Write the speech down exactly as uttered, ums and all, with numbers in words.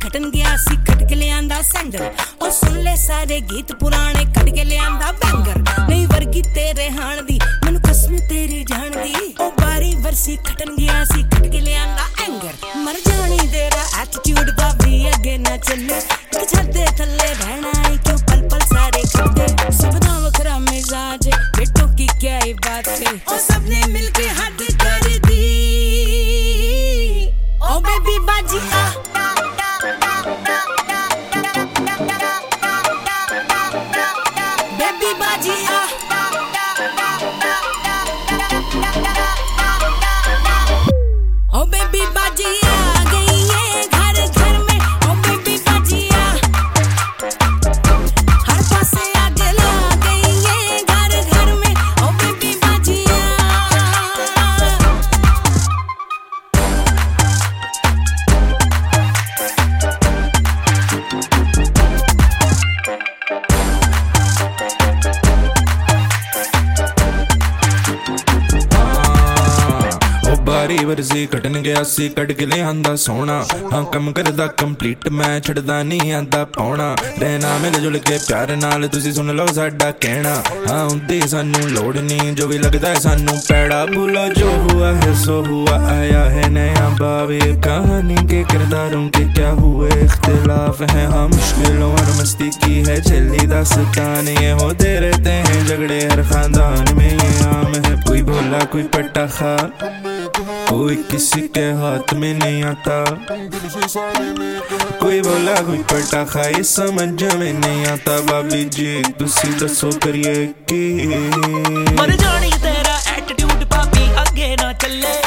खटन गया सी खट के लियांदा सैंडल ओ सुन ले सारे गीत पुराने कट के लियांदा बैंगर नहीं वर्गी तेरे हाण दी मैनू कसम तेरी जान दी ओ बारी वर्सी खटन गया सी खट के लियांदा एंगर मर जानी तेरा एटीट्यूड भाभी अगे ना चले एक छत दे थल्ले रहना है क्यों पल पल सारे खट्टे सबदा वखरा मिजाज बेटों की क्या ही बात है ओ सबने मिलके हद कर दी ओ बेबी बाजी आ बेबी बाजी आ ओ बेबी बाजी आ गई है घर घर में ओ बेबी बाजी आ हर पासे आग ला गई है घर घर में ओ बेबी बाजी आ बारी वर्जी कटन गया सी कट के लियांदा सोना हाँ कम करदा कंप्लीट मैं छड़दा नहीं आंदा पौना रहना मिल जुल के प्यार नाल तुसी सुन लो साडा कहना हाँ उंदी सानू लोड़ नहीं जो भी लगदा है सानू पैड़ा भूलो जो हुआ है सो हुआ आया है नया बाबे कहानी के किरदारों के क्या हुए इख्तिलाफ है हाँ मुश्किलों और मस्ती की है चली दास्तान ये होते रहते हैं झगड़े हर खानदान में ये आम है कोई भोला कोई पटाखा कोई किसी के हाथ में नहीं आता कोई बोला कोई पटाखा ये समझ में नहीं आता भाभी जी तुसी दसो करिए की मर जानी तेरा एटीट्यूड भाभी अगे ना चले